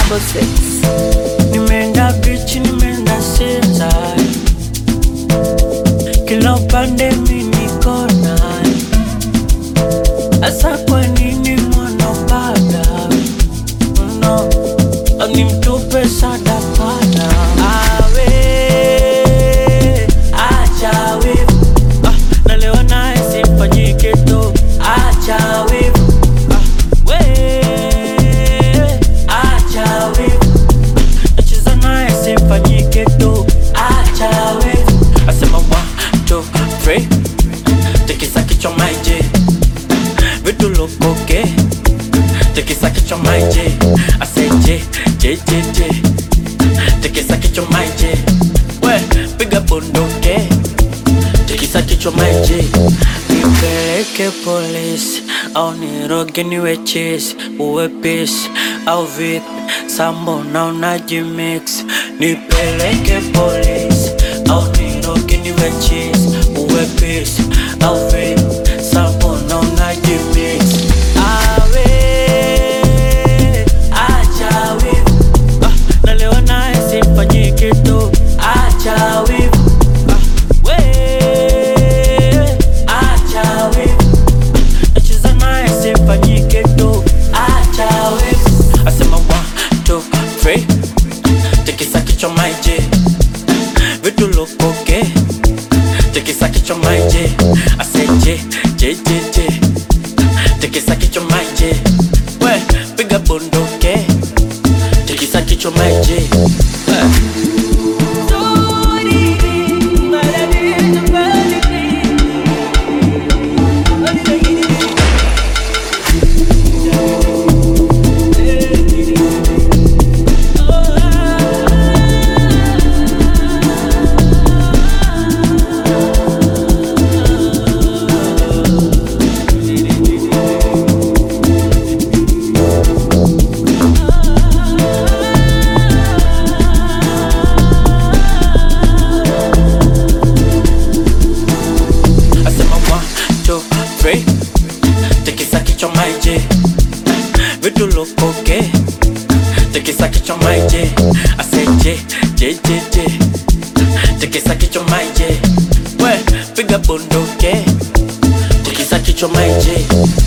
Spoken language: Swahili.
254 Nimeenda beach, nimeenda seaside, kila upande mimi niko naye. Asa kwa nini mwanapanda no, animtupe sadakana. Awe acha wivu, nalewa naye simfanyike tu. Acha wivu, we acha wivu, nacheza naye simfanyike tu. Acha wivu, asema 1, 2, 3, tikisa kichwa maiji, vitu lokoke, tikisa kichwa maiji. I say J, J, J, J, tikisa kichwa maiji. We, piga bunduke, tikisa kichwa maiji. Nipeleke polisi au niroge niwe chase, uwe peace au vipi? Sambo na unajimix. Nipeleke polisi au niroge niwe chase, uwe peace au vipi? Sambo na unajimix. Awe acha wivu, nalewa naye simfanyike tu. Acha wivu, we acha wivu, nacheza naye simfanyike tu. Acha wivu, asema 1, 2, 3, tikisa kichwa maiji, vitu lokoke, tikisa kichwa maiji. I say J, J, J, J, tikisa kichwa maiji. We, piga bunduke, tikisa kichwa maiji. Tikisa kichwa maiji, vitu lokoke, tikisa kichwa maiji. I say J, J, J, J, tikisa kichwa maiji. We, piga bunduke, tikisa kichwa maiji.